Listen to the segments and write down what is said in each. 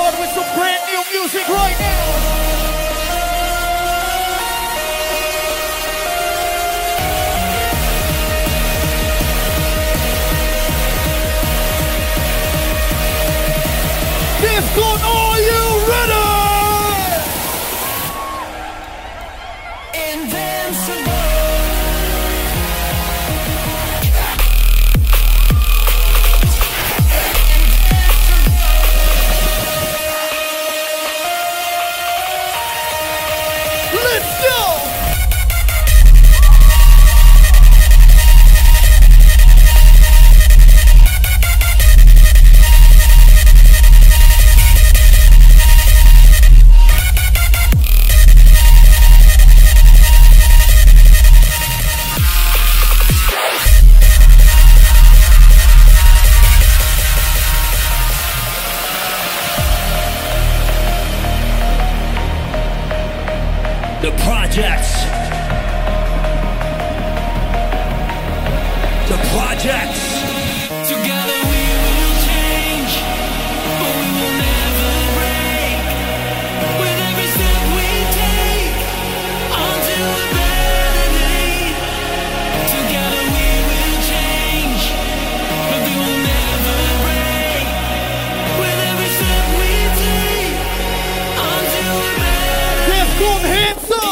hard with some brand new music right now. Defcon, are you ready? Invincible. Let's go! The projects. The projects. Together we will change, but we will never break. With every step we take, onto a better day. Together we will change, but we will never break. With every step we take, onto a better day. Defcon, hands up!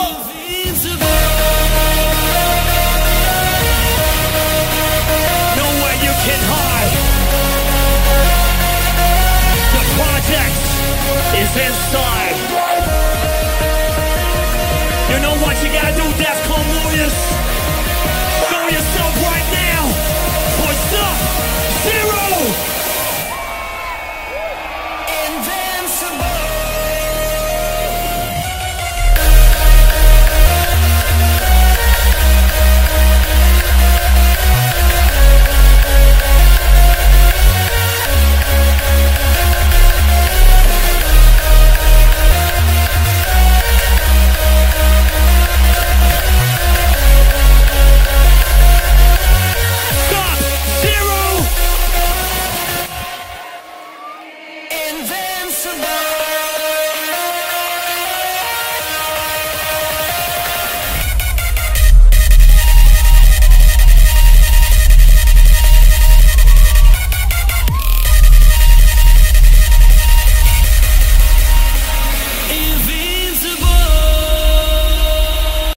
Nowhere you can hide. The project is inside. You know what you gotta do, Defcon Warriors? Show yourself right now. Push up, zero. Invincible. Stop, zero. Invincible.